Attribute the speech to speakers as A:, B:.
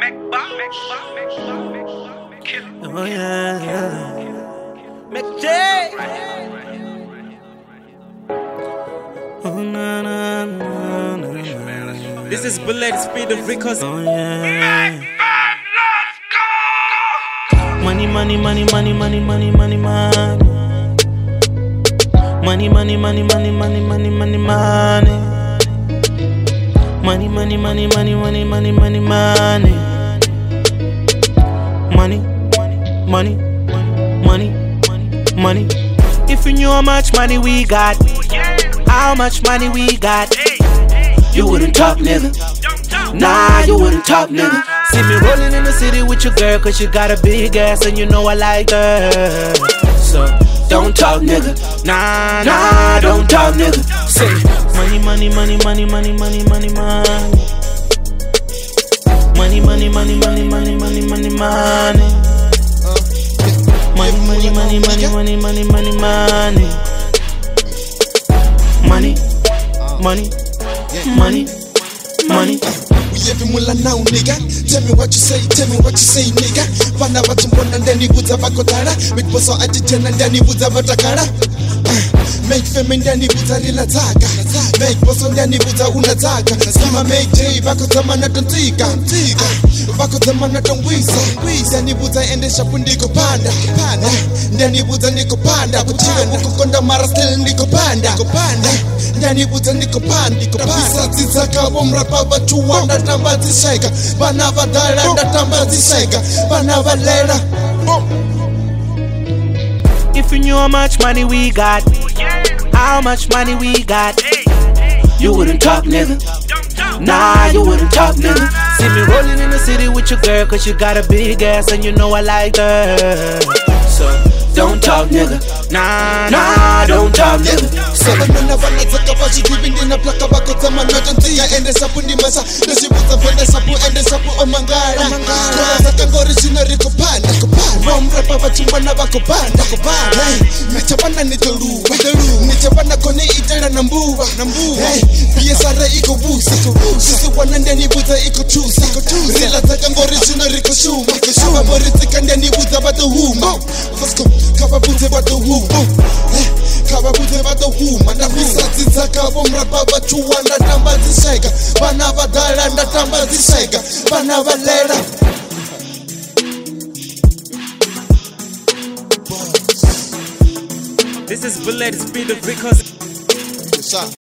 A: Oh yeah. McJ. Oh na na na na. This is Bullet Speed of Records. Oh yeah. Money, money, money, money, money, money, money, money. Money, money, money, money, money, money, money, money. Money, money, money, money, money, money, money, money. Money, money, money, money. If you knew how much money we got, how much money we got, you wouldn't talk, nigga. Nah, you wouldn't talk, nigga. See me rolling in the city with your girl, cause you got a big ass and you know I like her. So, don't talk, nigga. Nah, don't talk, nigga. Say, money, money, money, money, money, money, money, money. Money, money, money, money, money, money, money, money. Money, money, money, money, money, money, money, money. Money, money, money, money.
B: We every mula now, nigga. Tell me what you say, nigga. Vana vatumbona ndani buza bakotara. Make boso atitena ndani buza batakara. Make fame ndani buza lilataka. Make boso ndani buza unataka. Skima make J bakotama na tontika. Bakotama na tongwisa. Ndani buza endesha pundiko panda. Ndani buza niko panda. Kuchina kukonda mara still niko panda. Ndani buza niko panda. Kapisa tizaka bomrapa bachuanda. Tambazisheka, banavadala nda tambazisheka, banavalera.
A: If you knew how much money we got, how much money we got, you wouldn't talk, nigga. Nah, you wouldn't talk, nigga. See me rolling in the city with your girl, cause you got a big ass and you know I like her. So, don't talk, nigga. Nah, don't talk, nigga.
B: Sabana vana zaka bashi dibindi na plaka bako zama na tontia. Ende sapu ndi masa, nasi buza vende sapu omangara. Kona zaka ngori shina riko panda. Rom rapa vachimba na bako panda. Mechabana ni toruwa, mechabana kone itera na mbuwa. BSR iko busa, sisi wana ndani buza iko chusa. Rila zaka ngori shina riko shuma. Kaba mori zika ndani buza bato huma. Vasko, kaba buze bato huma. Kaba buze bato huma. Na visati zaka bomrapa bachuwa na tambazisheka. Banavadala na tambazisheka. Banavalera.
A: This is Bullet Speed of Records.